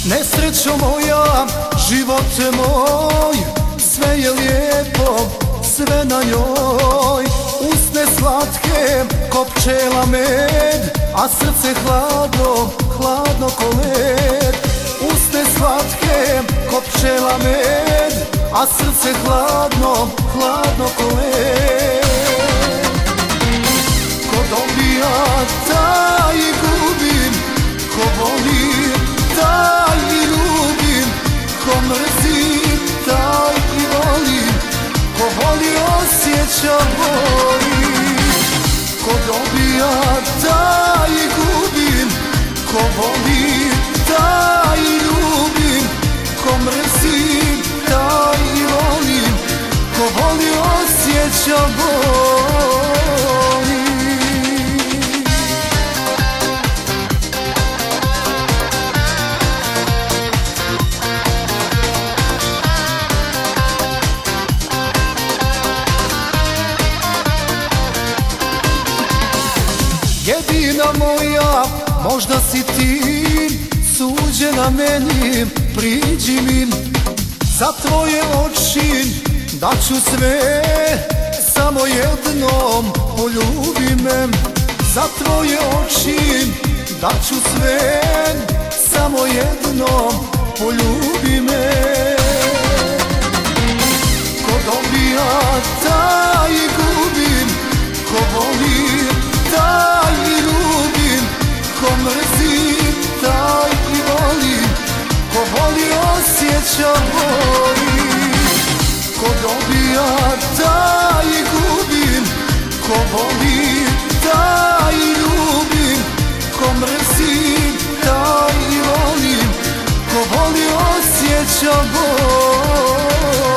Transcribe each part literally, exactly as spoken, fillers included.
Nesrećo moja, živote moj, sve je lijepo, sve na njoj. Usne slatke ko pčela med, a srce hladno, hladno ko led. Usne slatke ko pčela med, a srce hladno, hladno ko led. Ko dobija taj i gubim, ko voli taj i ljubim, ko mrzi taj i volim, ko voli osjeća boli. Ko dobija taj i gubim, ko voli taj i ljubim, ko mrzi taj i volim, ko voli osjeća boli. Jedina moja, možda si ti suđena meni, priđi mi. Za tvoje oči daću sve, samo jednom poljubi me. Za tvoje oči daću sve, samo jednom poljubi me. Ko dobija taj i gubim, ko voli taj i ljubim, ko mrzi taj i volim, ko voli osjeća boli. Ko dobija taj i gubim, ko voli taj i ljubim, ko mrzi taj i volim, ko voli osjeća boli.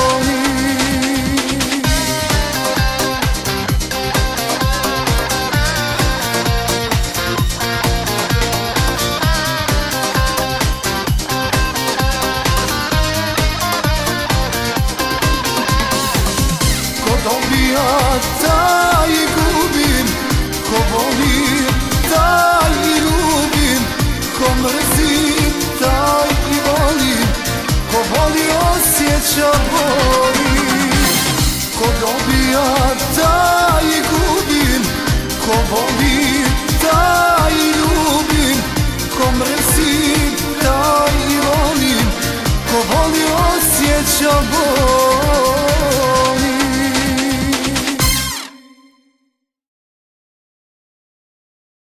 Dobija taj i gubim, ko voli taj i ljubim, ko mrzi taj i volim, ko voli osjeća boli. Ko dobija taj i gubim, ko voli taj i ljubim, ko mrzi taj i volim, ko voli osjeća boli.